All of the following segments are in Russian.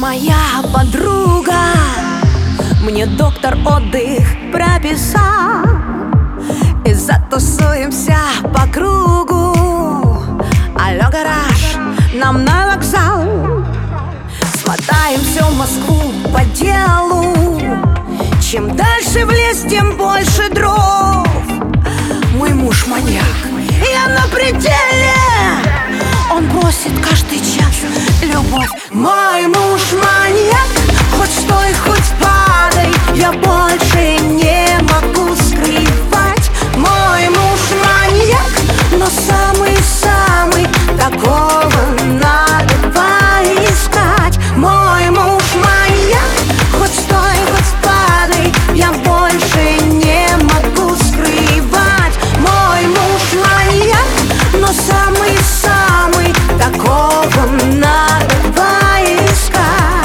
моя подруга, мне доктор отдых прописал, и затусуемся по кругу. Алло, гараж, нам на вокзал. Смотаемся в Москву по делу. Чем дальше в лес, тем больше дров. Мой муж маньяк, я на пределе. Он просит каждый час любовь. Мой муж маньяк, хоть стой, хоть падай, я больше не могу скрывать. Мой муж маньяк, но самый-самый, такого надо поискать. Мой муж маньяк, хоть стой, хоть падай, я больше не могу скрывать. Мой муж маньяк, но самый-самый, такого надо поискать.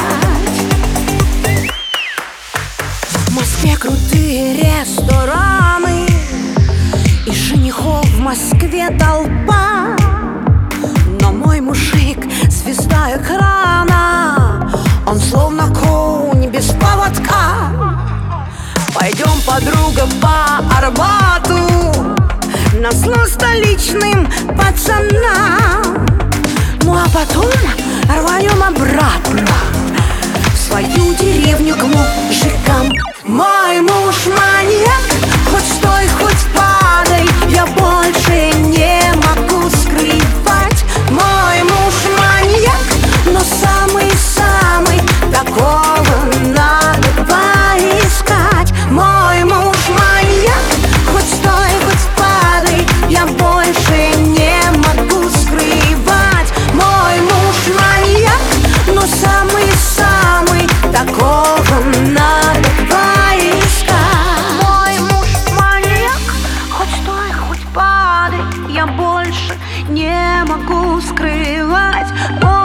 В Москве крутые рестораны, и женихов в Москве толпа. Но мой мужик — звезда экрана, он словно конь без поводка. Пойдем, подруга, по Арбату, назло столичным пацанам. Ну а потом рванем обратно в свою деревню к мужикам. Мой муж маньяк, хоть стой, хоть падай, я больше не могу скрывать. Мой муж маньяк, но самый-самый, такого надо поискать. Мой муж маньяк, хоть стой, хоть падай, я больше не могу скрывать. Мой муж маньяк, но самый-самый, такого надо поискать. Мой муж маньяк, хоть стой, хоть падай, я больше не могу скрывать.